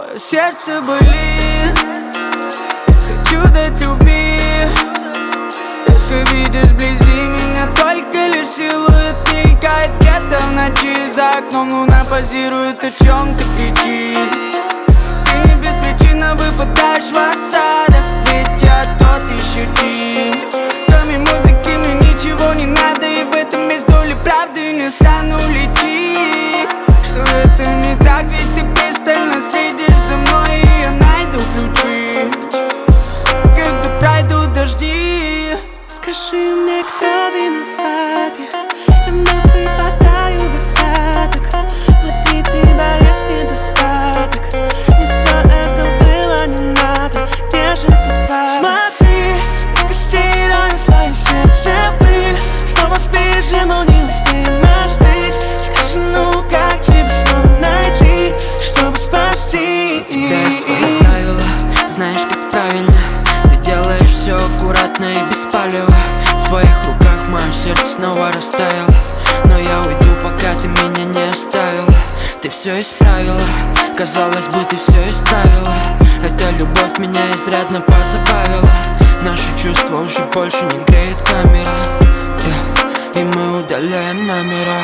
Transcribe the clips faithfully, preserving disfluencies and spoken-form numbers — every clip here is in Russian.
Твое сердце болит, хочу дать любви. Редко видишь вблизи меня, только лишь силуэт мелькает где-то в ночи. За окном луна позирует, о чем ты кричишь. Ты не без причины выпадаешь в осадок, ведь я тот еще тип. Кроме музыки мне ничего не надо, и в этом есть доля правды, не стану лечить. Что это не так, ведь ты пристально следишь за мной, и я найду ключи, когда пройдут дожди. Скажи мне, кто виноват? Я вновь выпадаю в осадок. Внутри тебя есть недостаток. Мне все это было не надо. Где же тут правда? Смотри, как я стираю свое сердце в пыль. Снова сбежим, но не успеем остыть. Скажи, ну как тебе снова найти, чтобы спасти? У тебя есть свои правила, знаешь, как правильно. Ты делаешь все аккуратно и без палева. В твоих руках мое сердце снова растаяло. Но я уйду, пока ты меня не оставила. Ты все исправила, казалось бы, ты все исправила. Эта любовь меня изрядно позабавила. Наши чувства уже больше не греет камера, yeah. И мы удаляем номера.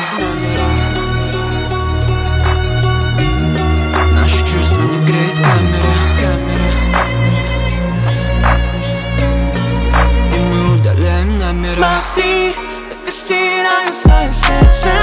Наши чувства не греет камера, Смотри, как я стираю свое сердце